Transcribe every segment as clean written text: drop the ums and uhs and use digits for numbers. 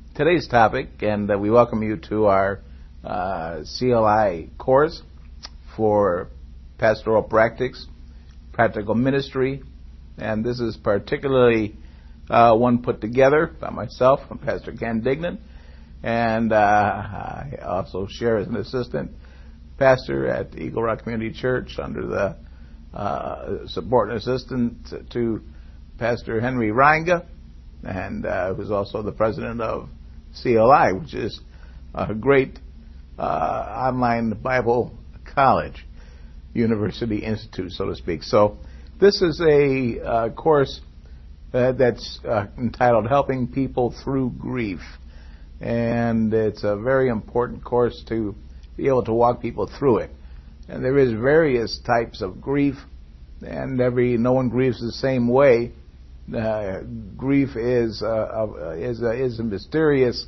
today's topic, and we welcome you to our CLI course for pastoral practice, practical ministry, and this is particularly one put together by myself, I'm Pastor Ken Dignan, and I also share as an assistant pastor at Eagle Rock Community Church under the support and assistant to Pastor Henry Reinga, and who's also the president of CLI, which is a great online Bible college, university institute, so to speak. So this is a course that's entitled Helping People Through Grief. And it's a very important course to be able to walk people through it. And there is various types of grief, and no one grieves the same way. Grief is a mysterious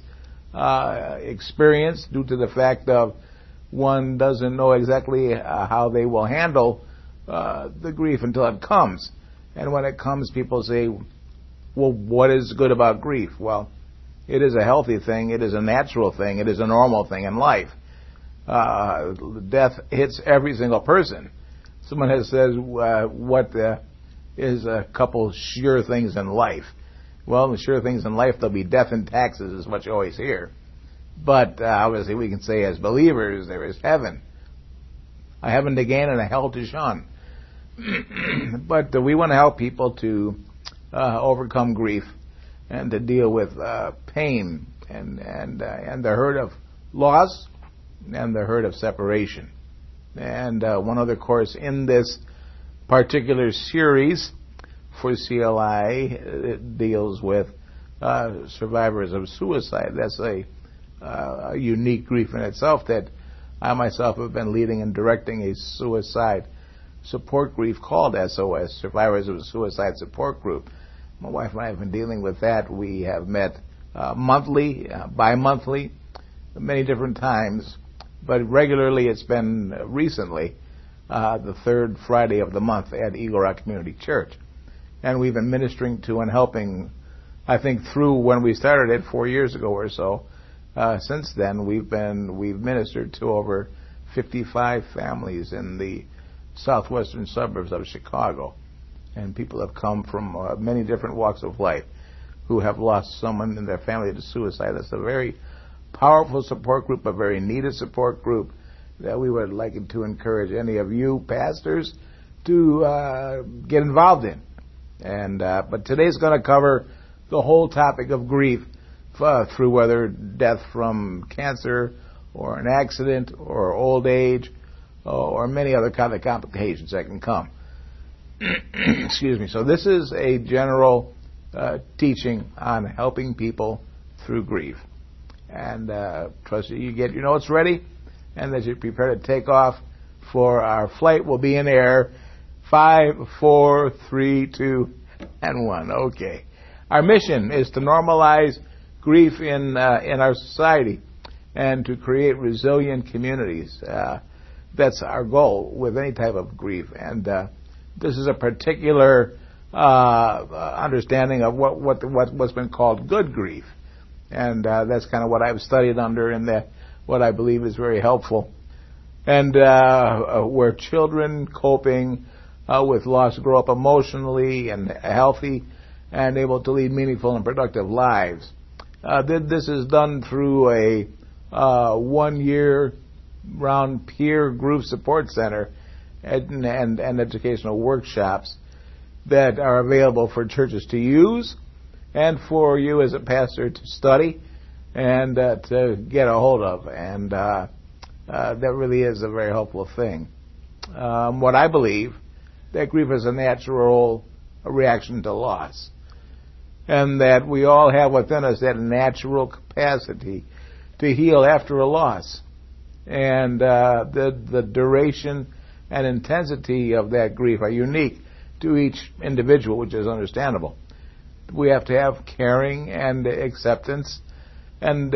experience due to the fact of one doesn't know exactly how they will handle the grief until it comes. And when it comes, people say, well, what is good about grief? Well, it is a healthy thing. It is a natural thing. It is a normal thing in life. Death hits every single person. Someone has said, what is a couple sure things in life? Well, the sure things in life, there'll be death and taxes is what you always hear. But obviously we can say as believers, there is heaven. A heaven to gain and a hell to shun. But we want to help people to overcome grief and to deal with pain and the hurt of loss and the hurt of separation. And one other course in this particular series for CLI it deals with survivors of suicide. That's a unique grief in itself that I myself have been leading and directing a suicide support group called SOS, Survivors of Suicide Support Group. My wife and I have been dealing with that. We have met monthly, bi-monthly, many different times, but regularly it's been recently the third Friday of the month at Eagle Rock Community Church. And we've been ministering to and helping, I think, through when we started it 4 years ago or so. Since then, we've ministered to over 55 families in the southwestern suburbs of Chicago. And people have come from many different walks of life who have lost someone in their family to suicide. That's a very powerful support group, a very needed support group that we would like to encourage any of you pastors to get involved in. And but today's going to cover the whole topic of grief through whether death from cancer or an accident or old age or many other kind of complications that can come. Excuse me. So this is a general teaching on helping people through grief. And trust you get your notes ready and that you're prepared to take off for our flight. We'll be in air 5, 4, 3, 2, and 1. Okay. Our mission is to normalize grief in our society and to create resilient communities. That's our goal with any type of grief. And this is a particular understanding of what's been called good grief. And that's kind of what I've studied under and what I believe is very helpful. And where children coping with loss grow up emotionally and healthy and able to lead meaningful and productive lives. This is done through a 1-year round peer group support center and educational workshops that are available for churches to use and for you as a pastor to study and to get a hold of. And that really is a very helpful thing. What I believe, that grief is a natural reaction to loss. And that we all have within us that natural capacity to heal after a loss. And the duration and intensity of that grief are unique to each individual, which is understandable. We have to have caring and acceptance, and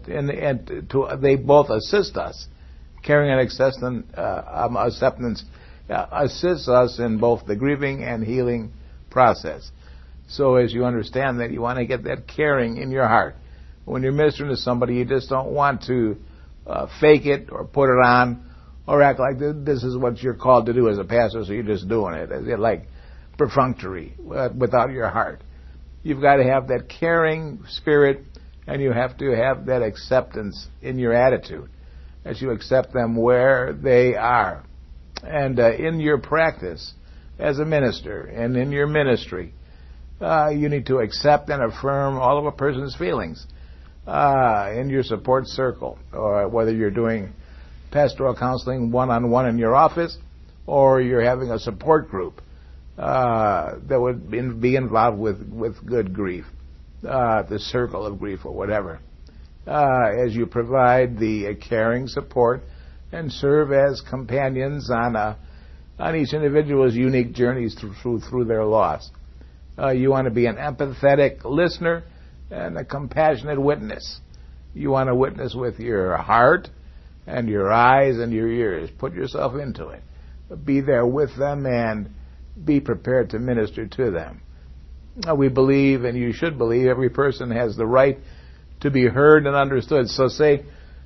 they both assist us. Caring and acceptance assists us in both the grieving and healing process. So as you understand that, you want to get that caring in your heart When you're ministering to somebody, you just don't want to fake it or put it on or act like this is what you're called to do as a pastor, so you're just doing it. As like perfunctory, without your heart. You've got to have that caring spirit, and you have to have that acceptance in your attitude, as you accept them where they are. And in your practice as a minister and in your ministry, you need to accept and affirm all of a person's feelings in your support circle, or whether you're doing pastoral counseling one-on-one in your office, or you're having a support group that would be involved with good grief, the circle of grief or whatever, as you provide the caring support and serve as companions on each individual's unique journeys through their loss. You want to be an empathetic listener and a compassionate witness. You want to witness with your heart and your eyes and your ears. Put yourself into it. Be there with them and be prepared to minister to them. We believe, and you should believe, every person has the right to be heard and understood. So say,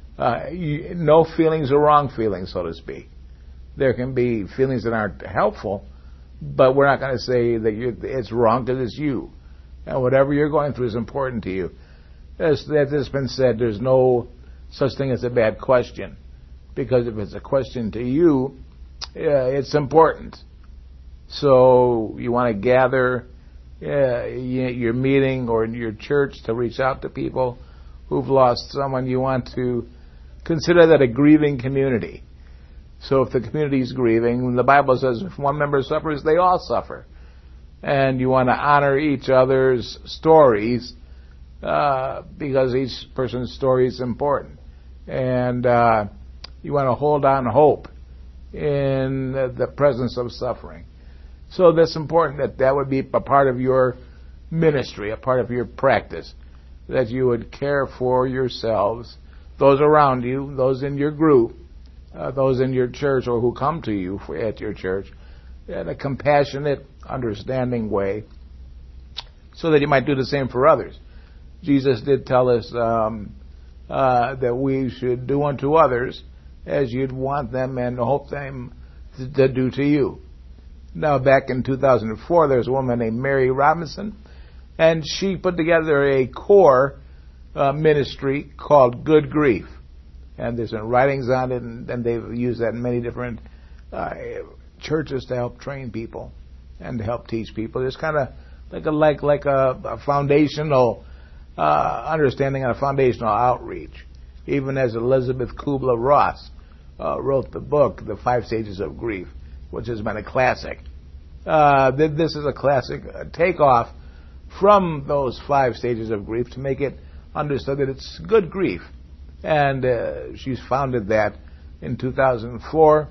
no feelings are wrong feelings, so to speak. There can be feelings that aren't helpful, but we're not going to say that it's wrong because it's you. And whatever you're going through is important to you. As has been said, there's no such thing as a bad question, because if it's a question to you, it's important. So you want to gather your meeting or in your church to reach out to people who've lost someone. You want to consider that a grieving community. So if the community is grieving, the Bible says if one member suffers, they all suffer. And you want to honor each other's stories because each person's story is important. And you want to hold on hope in the presence of suffering. So that's important that would be a part of your ministry, a part of your practice, that you would care for yourselves, those around you, those in your group, those in your church or who come to you at your church, in a compassionate, understanding way, so that you might do the same for others. Jesus did tell us that we should do unto others as you'd want them and hope them to do to you. Now, back in 2004, there was a woman named Mary Robinson, and she put together a core ministry called Good Grief. And there's some writings on it, and they've used that in many different churches to help train people and to help teach people. It's kind of like a foundational understanding and a foundational outreach. Even as Elizabeth Kubler-Ross wrote the book, The 5 Stages of Grief, which has been a classic. This is a classic takeoff from those 5 stages of grief to make it understood that it's good grief. And she's founded that in 2004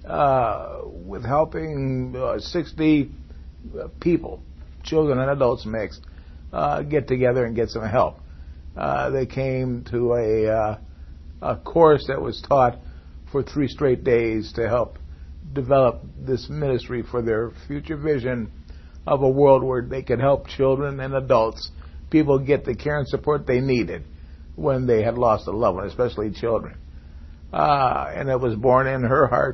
with helping 60 people, children and adults mixed, get together and get some help. They came to a course that was taught for 3 straight days to help develop this ministry for their future vision of a world where they could help children and adults, people get the care and support they needed when they had lost a loved one, especially children. And it was born in her heart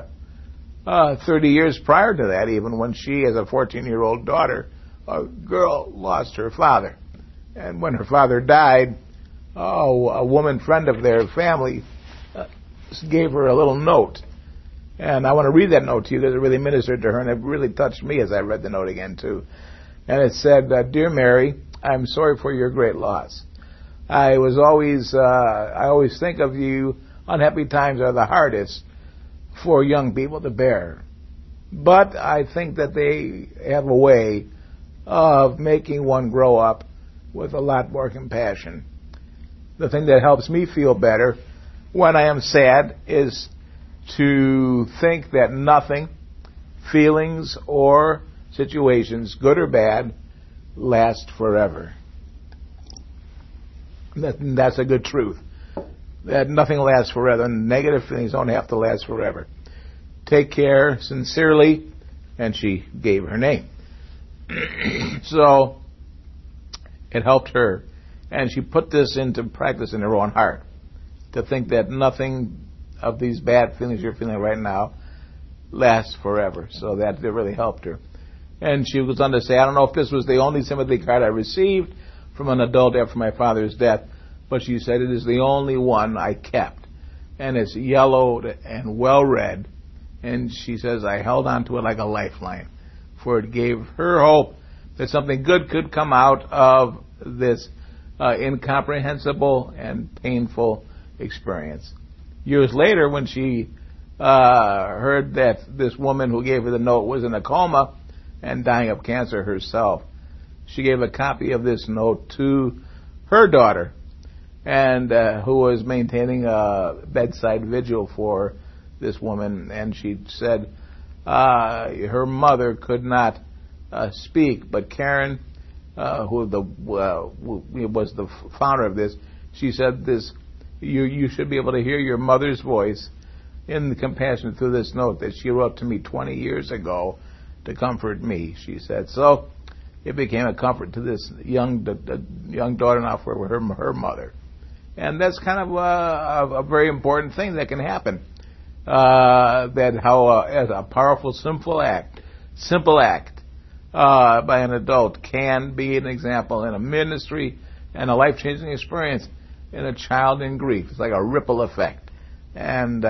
30 years prior to that, even when she, as a 14-year-old daughter, a girl, lost her father. And when her father died, a woman friend of their family gave her a little note. And I want to read that note to you because it really ministered to her, and it really touched me as I read the note again, too. And it said, Dear Mary, I'm sorry for your great loss. I always think of you. Unhappy times are the hardest for young people to bear. But I think that they have a way of making one grow up with a lot more compassion. The thing that helps me feel better when I am sad is to think that nothing, feelings or situations, good or bad, last forever. That's a good truth. That nothing lasts forever, and negative feelings don't have to last forever. Take care, sincerely, and she gave her name. So it helped her And she put this into practice in her own heart, to think that nothing of these bad feelings you're feeling right now lasts forever. So that really helped her. And she goes on to say, I don't know if this was the only sympathy card I received from an adult after my father's death, but she said it is the only one I kept. And it's yellowed and well read. And she says, I held on to it like a lifeline, for it gave her hope that something good could come out of this incomprehensible and painful experience. Years later, when she heard that this woman who gave her the note was in a coma and dying of cancer herself, she gave a copy of this note to her daughter, and who was maintaining a bedside vigil for this woman. And she said her mother could not speak, but Karen, who was the founder of this, she said this: you should be able to hear your mother's voice in the compassion through this note that she wrote to me 20 years ago to comfort me, she said. So it became a comfort to this young daughter now for her mother. And that's kind of a very important thing that can happen. That how as a powerful, simple act by an adult can be an example in a ministry and a life-changing experience in a child in grief. It's like a ripple effect. And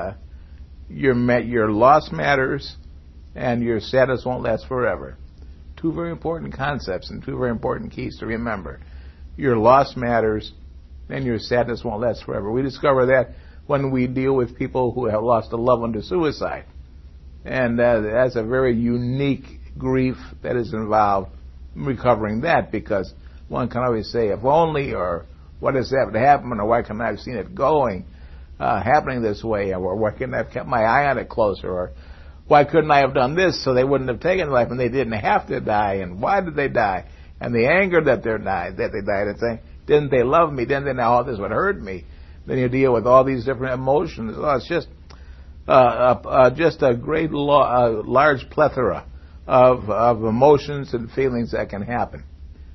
your loss matters, and your sadness won't last forever. Two very important concepts and two very important keys to remember. Your loss matters, and your sadness won't last forever. We discover that when we deal with people who have lost a loved one to suicide. And that's a very unique grief that is involved in recovering that, because one can always say, if only, or what has happened, or why couldn't I have seen it happening this way, or why couldn't I have kept my eye on it closer, or why couldn't I have done this so they wouldn't have taken life and they didn't have to die, and why did they die, and the anger that they died, and saying, didn't they love me, didn't they know all this would hurt me? Then you deal with all these different emotions. Oh, it's just a great large plethora of emotions and feelings that can happen.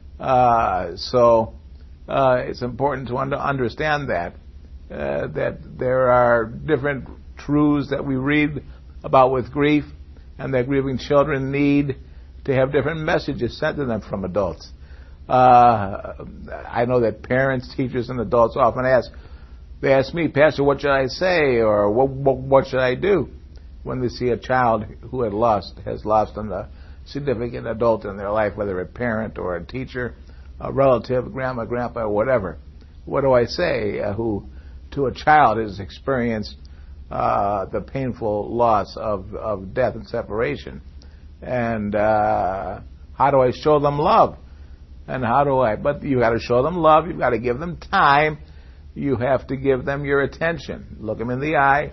So it's important to understand that there are different truths that we read about with grief, and that grieving children need to have different messages sent to them from adults. I know that parents, teachers, and adults often ask me, Pastor, what should I say, or what should I do when they see a child who has lost a significant adult in their life, whether a parent or a teacher, a relative, grandma, grandpa, or whatever. What do I say who to a child has experienced the painful loss of death and separation? And how do I show them love? And but you got to show them love, you've got to give them time, you have to give them your attention. Look them in the eye,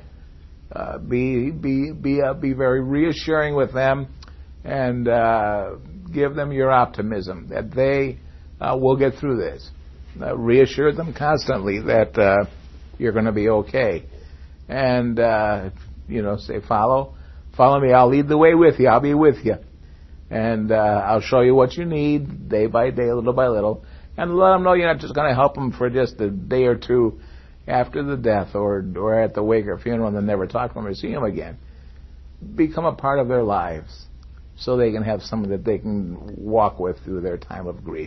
be very reassuring with them, and give them your optimism that they will get through this. Reassure them constantly that you're going to be okay. And, say, follow me, I'll lead the way with you, I'll be with you. And I'll show you what you need day by day, little by little. And let them know you're not just going to help them for just a day or two after the death or at the wake or funeral and then never talk to them or see them again. Become a part of their lives so they can have someone that they can walk with through their time of grief.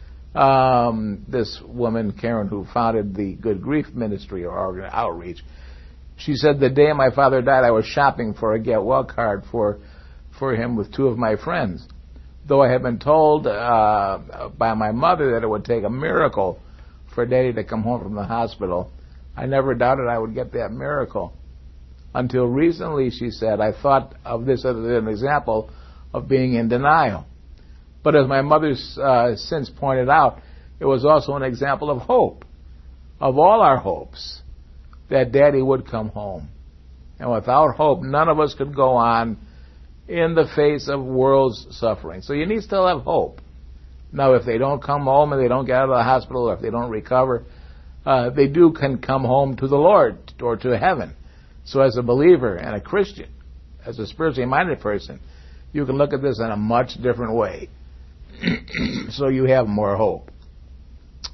This woman, Karen, who founded the Good Grief Ministry or outreach, she said, the day my father died, I was shopping for a get well card for him with two of my friends. Though I had been told by my mother that it would take a miracle for Daddy to come home from the hospital, I never doubted I would get that miracle. Until recently, she said, I thought of this as an example of being in denial. But as my mother's since pointed out, it was also an example of hope, of all our hopes, that Daddy would come home. And without hope, none of us could go on in the face of world's suffering. So you need to still have hope. Now, if they don't come home and they don't get out of the hospital, or if they don't recover, they can come home to the Lord or to heaven. So as a believer and a Christian, as a spiritually minded person, you can look at this in a much different way. So you have more hope.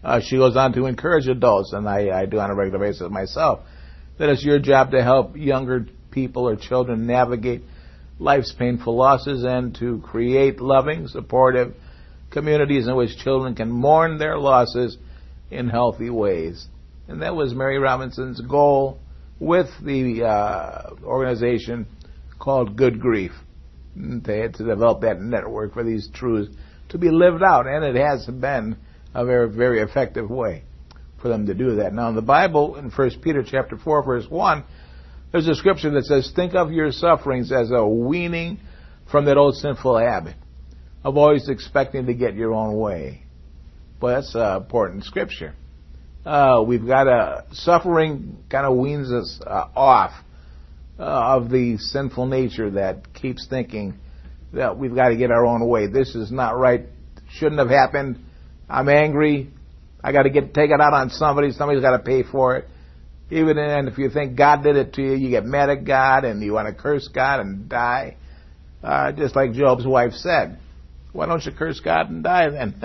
She goes on to encourage adults, and I do on a regular basis myself, that it's your job to help younger people or children navigate life's painful losses and to create loving, supportive communities in which children can mourn their losses in healthy ways. And that was Mary Robinson's goal with the organization called Good Grief. They had to develop that network for these truths to be lived out, and it has been a very, very effective way for them to do that. Now, in the Bible, in 1 Peter chapter 4, verse 1, there's a scripture that says, think of your sufferings as a weaning from that old sinful habit of always expecting to get your own way. Well, that's an important scripture. We've got suffering kind of weans us off of the sinful nature that keeps thinking that we've got to get our own way. This is not right. Shouldn't have happened. I'm angry. I got to take it out on somebody. Somebody's got to pay for it. Even and if you think God did it to you, you get mad at God and you want to curse God and die. Just like Job's wife said, why don't you curse God and die then?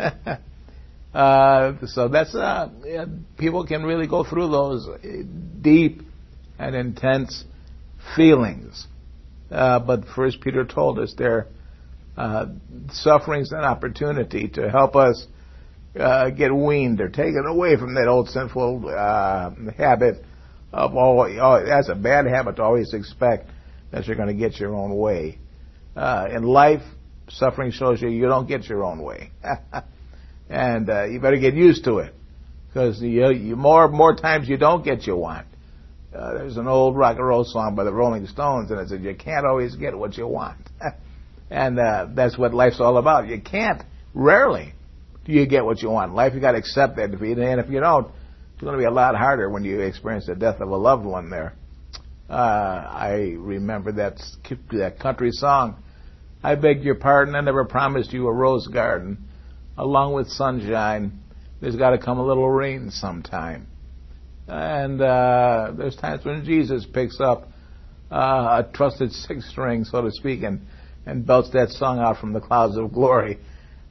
So that's people can really go through those deep and intense feelings. But First Peter told us they're suffering's an opportunity to help us get weaned or taken away from that old sinful habit of that's a bad habit to always expect that you're going to get your own way. In life, suffering shows you don't get your own way. And you better get used to it, because you more times you don't get you want. There's an old rock and roll song by the Rolling Stones, and it says you can't always get what you want. And that's what life's all about. You can't. Rarely do you get what you want. In life, you got to accept that defeat, and if you don't, it's going to be a lot harder when you experience the death of a loved one there. I remember that country song, I beg your pardon, I never promised you a rose garden. Along with sunshine, there's got to come a little rain sometime. And there's times when Jesus picks up a trusted sixth string, so to speak, and belts that song out from the clouds of glory.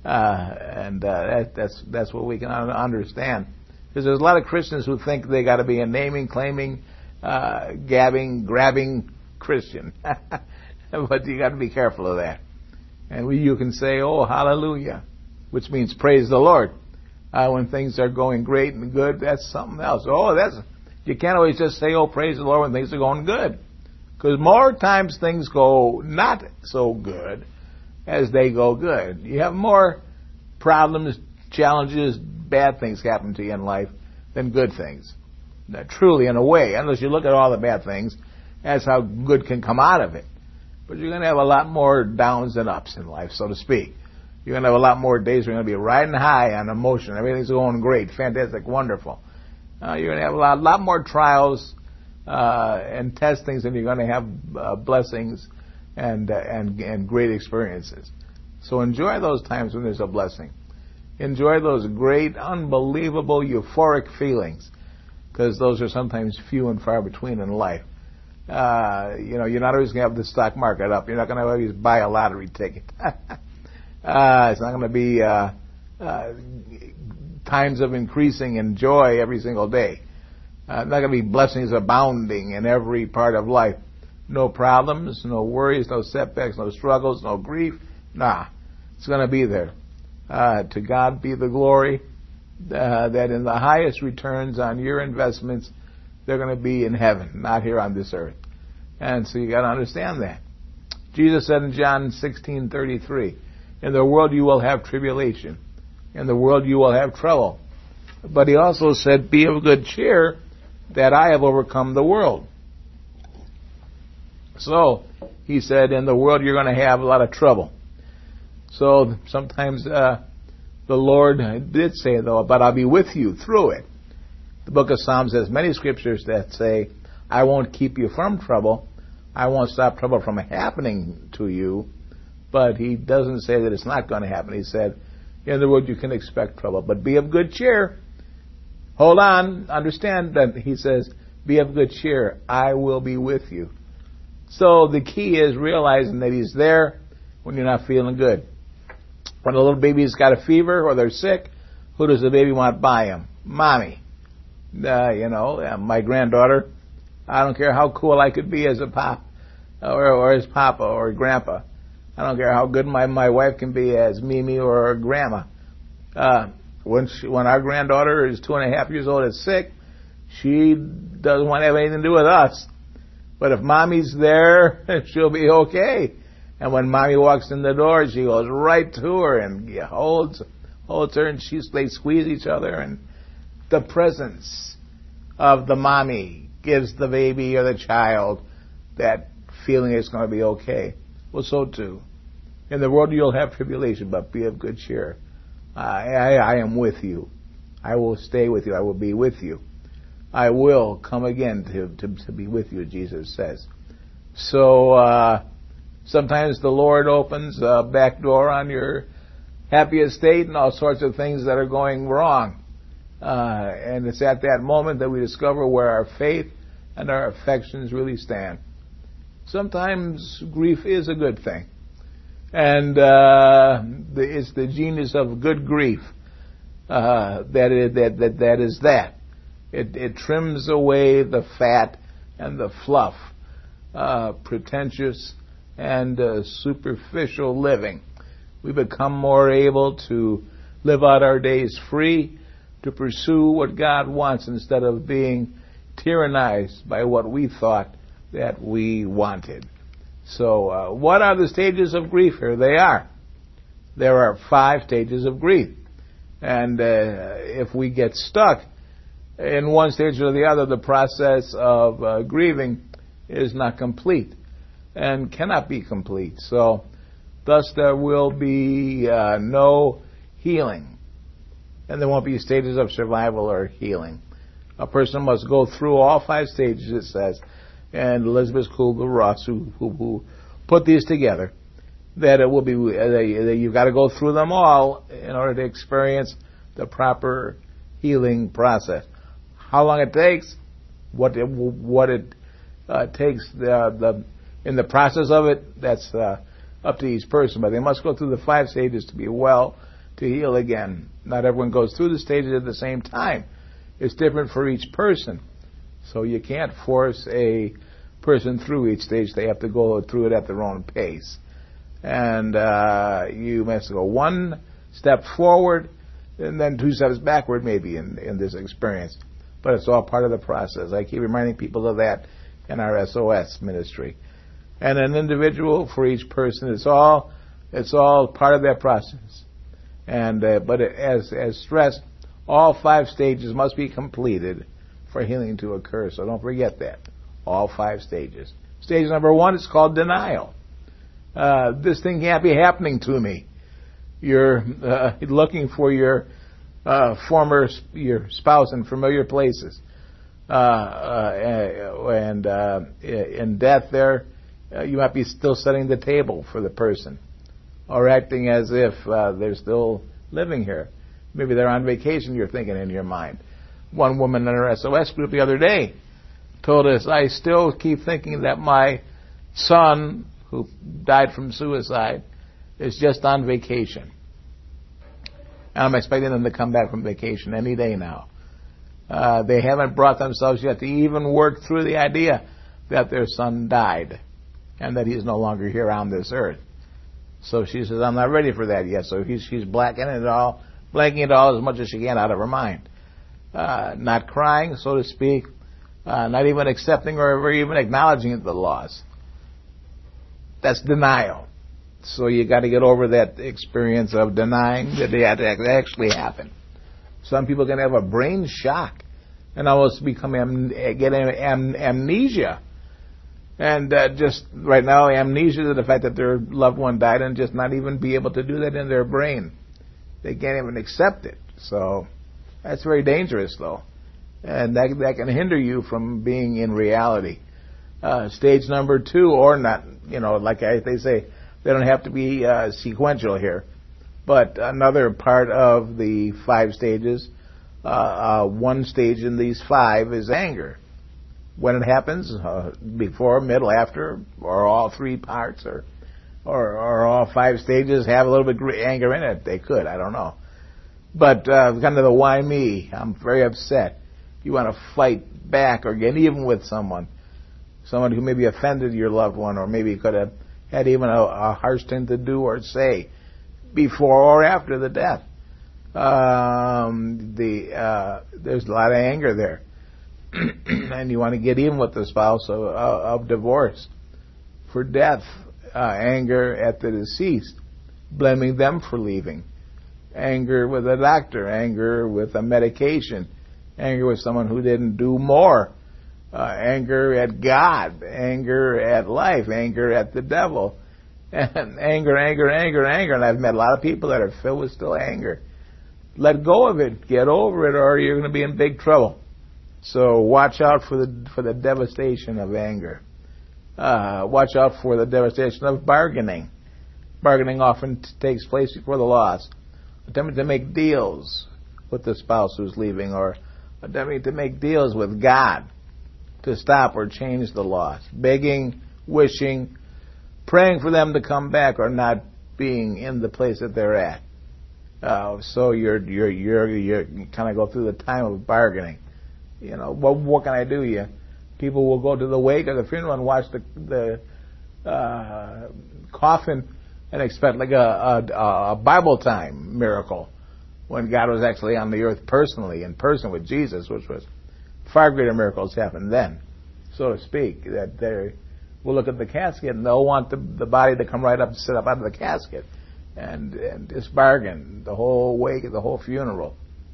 That's what we can understand. Because there's a lot of Christians who think they got to be a naming, claiming, grabbing Christian. But you got to be careful of that. And you can say, oh, hallelujah, which means praise the Lord. When things are going great and good, that's something else. You can't always just say, oh, praise the Lord when things are going good. Because more times things go not so good as they go good. You have more problems, challenges, bad things happen to you in life than good things. Now, truly, in a way, unless you look at all the bad things, that's how good can come out of it. But you're going to have a lot more downs than ups in life, so to speak. You're going to have a lot more days where you're going to be riding high on emotion. Everything's going great, fantastic, wonderful. You're going to have a lot more trials and testings, and you're going to have blessings and great experiences. So enjoy those times when there's a blessing. Enjoy those great, unbelievable, euphoric feelings, because those are sometimes few and far between in life. You're not always going to have the stock market up. You're not going to always buy a lottery ticket. It's not going to be times of increasing in joy every single day. Not going to be blessings abounding in every part of life. No problems, no worries, no setbacks, no struggles, no grief. It's going to be there. To God be the glory that in the highest returns on your investments, they're going to be in heaven, not here on this earth. And so you got to understand that. Jesus said in John 16:33, in the world you will have tribulation. In the world you will have trouble. But he also said, be of good cheer, that I have overcome the world. So, he said, in the world you're going to have a lot of trouble. So, sometimes the Lord did say, though, but I'll be with you through it. The book of Psalms has many scriptures that say, I won't keep you from trouble. I won't stop trouble from happening to you. But he doesn't say that it's not going to happen. He said, in the world you can expect trouble. But be of good cheer. Hold on. Understand that he says, be of good cheer. I will be with you. So the key is realizing that he's there when you're not feeling good. When a little baby's got a fever or they're sick, Who does the baby want by him? Mommy. My granddaughter, I don't care how cool I could be as a pop, or as papa or grandpa. I don't care how good my wife can be as Mimi or grandma. When our granddaughter is 2.5 years old and sick, she doesn't want to have anything to do with us. But if mommy's there, she'll be okay. And when mommy walks in the door, she goes right to her and holds her, and they squeeze each other. And the presence of the mommy gives the baby or the child that feeling it's going to be okay. Well, so too. In the world you'll have tribulation, but be of good cheer. I am with you. I will stay with you. I will be with you. I will come again to be with you, Jesus says. So sometimes the Lord opens a back door on your happy estate and all sorts of things that are going wrong. And it's at that moment that we discover where our faith and our affections really stand. Sometimes grief is a good thing. And it's the genius of good grief that is that. It trims away the fat and the fluff, pretentious and superficial living. We become more able to live out our days free, to pursue what God wants instead of being tyrannized by what we thought that we wanted. So, what are the stages of grief? Here they are. There are 5 stages of grief. And if we get stuck in one stage or the other, the process of grieving is not complete and cannot be complete. So, thus there will be no healing. And there won't be stages of survival or healing. A person must go through all 5 stages, it says. And Elizabeth Kubler-Ross, who put these together, that it will be that you've got to go through them all in order to experience the proper healing process. How long it takes, what it takes in the process of it, that's up to each person. But they must go through the 5 stages to be well, to heal again. Not everyone goes through the stages at the same time. It's different for each person. So you can't force a person through each stage. They have to go through it at their own pace. And you must go 1 step forward and then 2 steps backward maybe in this experience. But it's all part of the process. I keep reminding people of that in our SOS ministry. And an individual for each person, it's all part of that process. And but as stressed, all 5 stages must be completed for healing to occur. So don't forget that. All 5 stages. Stage number 1 is called denial. This thing can't be happening to me. You're looking for your spouse in familiar places. And in death there, you might be still setting the table for the person, or acting as if they're still living here. Maybe they're on vacation, you're thinking in your mind. One woman in our SOS group the other day told us, I still keep thinking that my son, who died from suicide, is just on vacation. And I'm expecting them to come back from vacation any day now. They haven't brought themselves yet to even work through the idea that their son died and that he's no longer here on this earth. So she says, I'm not ready for that yet. So she's blanking it all as much as she can out of her mind. Not crying, so to speak, not even accepting or even acknowledging the loss. That's denial. So you got to get over that experience of denying that it actually happened. Some people can have a brain shock and almost get amnesia. And just right now, amnesia to the fact that their loved one died and just not even be able to do that in their brain. They can't even accept it. So that's very dangerous, though. And that can hinder you from being in reality. Stage number 2, or not, like they say, they don't have to be sequential here. But another part of the 5 stages, one stage in these 5 is anger. When it happens, before, middle, after, or all 3 parts, or all 5 stages have a little bit of anger in it. They could, I don't know. But kind of the why me? I'm very upset. You want to fight back or get even with someone who maybe offended your loved one, or maybe could have had even a harsh thing to do or say before or after the death. There's a lot of anger there. And you want to get even with the spouse of divorce for death, anger at the deceased, blaming them for leaving, anger with a doctor, anger with a medication, anger with someone who didn't do more, anger at God, anger at life, anger at the devil, and anger. And I've met a lot of people that are filled with still anger. Let go of it, get over it, or you're going to be in big trouble. So watch out for the devastation of anger. Watch out for the devastation of bargaining. Bargaining often takes place before the loss. Attempting to make deals with the spouse who's leaving, or attempting to make deals with God to stop or change the loss. Begging, wishing, praying for them to come back, or not being in the place that they're at. So you're kind of go through the time of bargaining. You know, what can I do? People will go to the wake or the funeral and watch the coffin and expect like a Bible time miracle, when God was actually on the earth personally, in person with Jesus, which was far greater miracles happened then, so to speak. That they will look at the casket and they'll want the body to come right up and sit up out of the casket, and just bargain the whole wake, the whole funeral.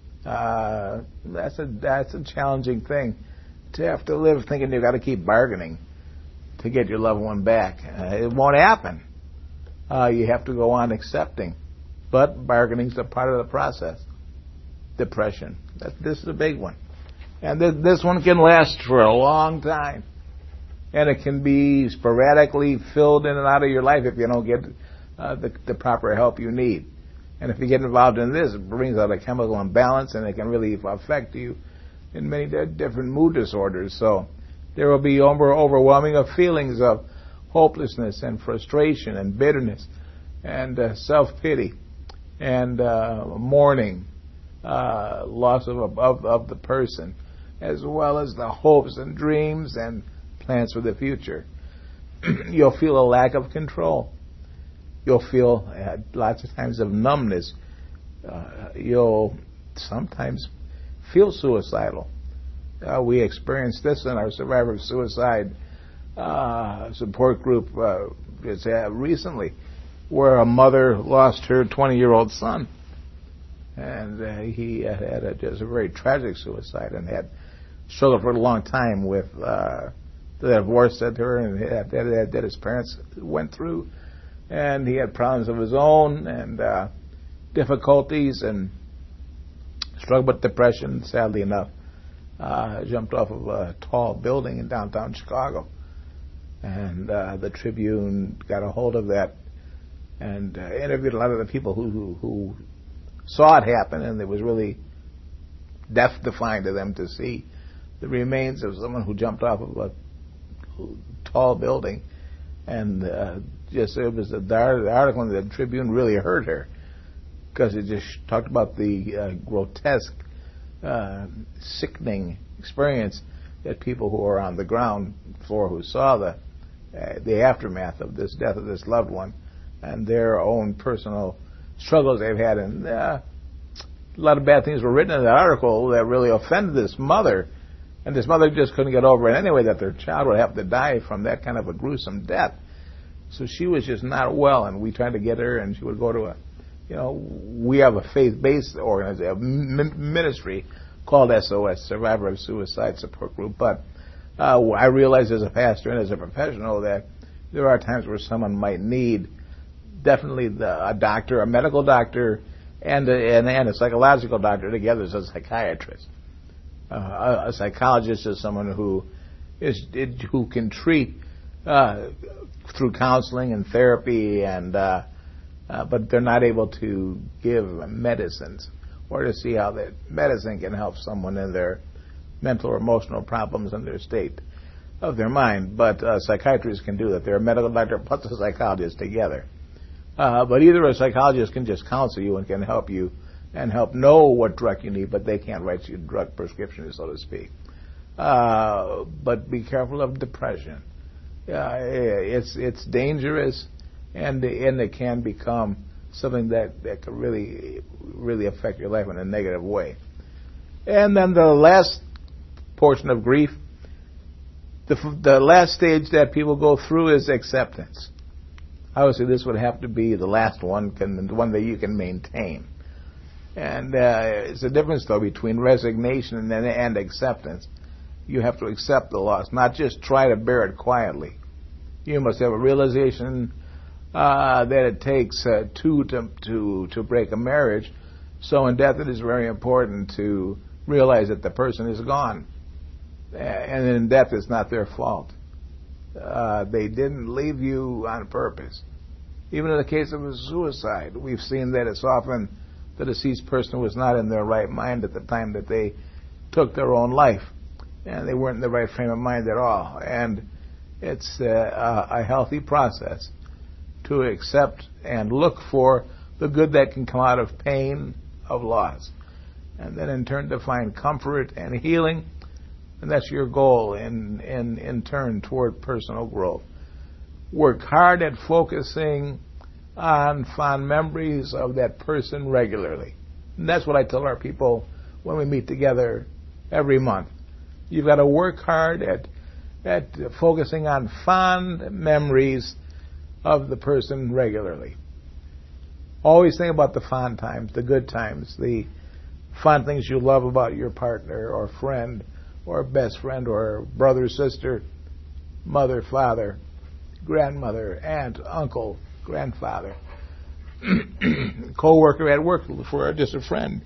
That's a challenging thing, to have to live thinking you've got to keep bargaining to get your loved one back. It won't happen. You have to go on accepting. But bargaining's a part of the process. Depression. This is a big one. And this one can last for a long time. And it can be sporadically filled in and out of your life if you don't get the proper help you need. And if you get involved in this, it brings out a chemical imbalance, and it can really affect you in many different mood disorders. So there will be overwhelming of feelings of hopelessness and frustration and bitterness and self-pity and mourning, loss of the person, as well as the hopes and dreams and plans for the future. You'll feel a lack of control. You'll feel lots of times of numbness. You'll sometimes feel suicidal. We experienced this in our Survivor of Suicide support group recently, where a mother lost her 20-year-old son. And he had just a very tragic suicide, and had struggled for a long time with the divorce that her and that his parents went through. And he had problems of his own and difficulties, and struggled with depression, sadly enough. Jumped off of a tall building in downtown Chicago. And the Tribune got a hold of that and interviewed a lot of the people who saw it happen, and it was really death-defying to them to see the remains of someone who jumped off of a tall building. And the article in the Tribune really hurt her, because it just talked about the grotesque, sickening experience that people who are on the ground floor, who saw the aftermath of this death of this loved one, and their own personal struggles they've had. And a lot of bad things were written in that article that really offended this mother. And this mother just couldn't get over it anyway, that their child would have to die from that kind of a gruesome death. So she was just not well, and we tried to get her, and she would go to we have a faith-based organization, ministry called SOS, Survivor of Suicide Support Group. But I realize as a pastor and as a professional that there are times where someone might need definitely a doctor, a medical doctor, and a psychological doctor together as a psychiatrist. A psychologist is someone who can treat through counseling and therapy, and but they're not able to give medicines or to see how that medicine can help someone in their mental or emotional problems and their state of their mind. But psychiatrists can do that. They're a medical doctor plus a psychologist together. But either a psychologist can just counsel you and can help you and help know what drug you need, but they can't write you a drug prescription, so to speak. But be careful of depression. It's dangerous, and it can become something that can really affect your life in a negative way. And then the last portion of grief, the last stage that people go through is acceptance. Obviously, this would have to be the last one, the one that you can maintain. And it's a difference, though, between resignation and acceptance. You have to accept the loss, not just try to bear it quietly. You must have a realization that it takes two to break a marriage. So in death, it is very important to realize that the person is gone. And in death, it's not their fault. They didn't leave you on purpose. Even in the case of a suicide, we've seen that it's often the deceased person was not in their right mind at the time that they took their own life. And they weren't in the right frame of mind at all. And it's a healthy process to accept and look for the good that can come out of pain of loss. And then in turn to find comfort and healing. And that's your goal in turn toward personal growth. Work hard at focusing on fond memories of that person regularly. And that's what I tell our people when we meet together every month. You've got to work hard at focusing on fond memories of the person regularly. Always think about the fond times, the good times, the fond things you love about your partner or friend or best friend or brother, sister, mother, father, grandmother, aunt, uncle, grandfather, co-worker at work for just a friend.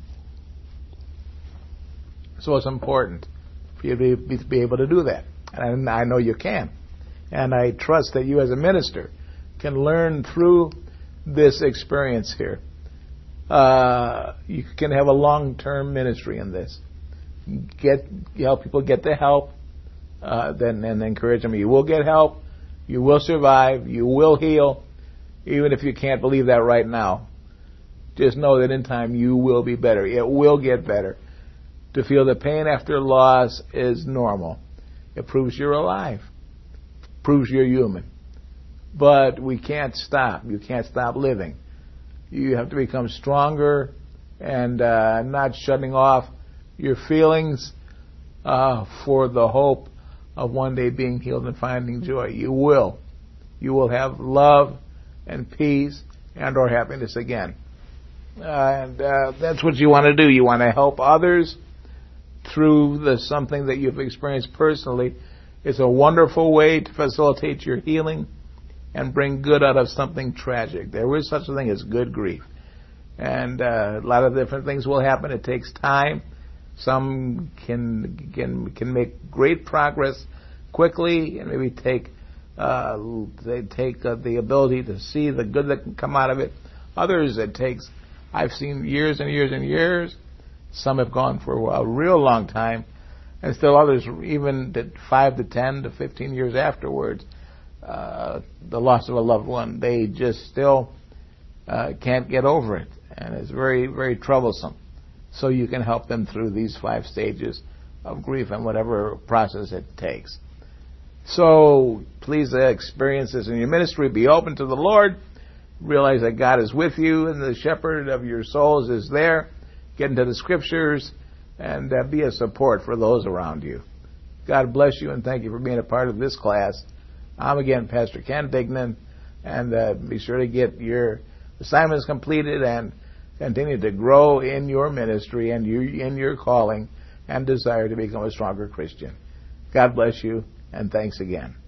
So it's important for you to be able to do that. And I know you can. And I trust that you as a minister can learn through this experience here. You can have a long-term ministry in this. Help people get the help, then encourage them. You will get help. You will survive. You will heal. Even if you can't believe that right now, just know that in time you will be better. It will get better. To feel the pain after loss is normal. It proves you're alive. Proves you're human. But we can't stop. You can't stop living. You have to become stronger and not shutting off your feelings for the hope of one day being healed and finding joy. You will. You will have love and peace and or happiness again. And that's what you want to do. You want to help others through something that you've experienced personally. It's a wonderful way to facilitate your healing and bring good out of something tragic. There is such a thing as good grief. And a lot of different things will happen. It takes time. Some can make great progress quickly and maybe take the ability to see the good that can come out of it. Others it takes, I've seen years and years and years. Some have gone for a real long time, and still others, even 5 to 10 to 15 years afterwards, the loss of a loved one, they just still can't get over it, and it's very, very troublesome. So you can help them through these 5 stages of grief and whatever process it takes. So please experience this in your ministry. Be open to the Lord. Realize that God is with you, and the shepherd of your souls is there. Get into the scriptures and be a support for those around you. God bless you, and thank you for being a part of this class. I'm again Pastor Ken Dignan, and be sure to get your assignments completed and continue to grow in your ministry and in your calling and desire to become a stronger Christian. God bless you, and thanks again.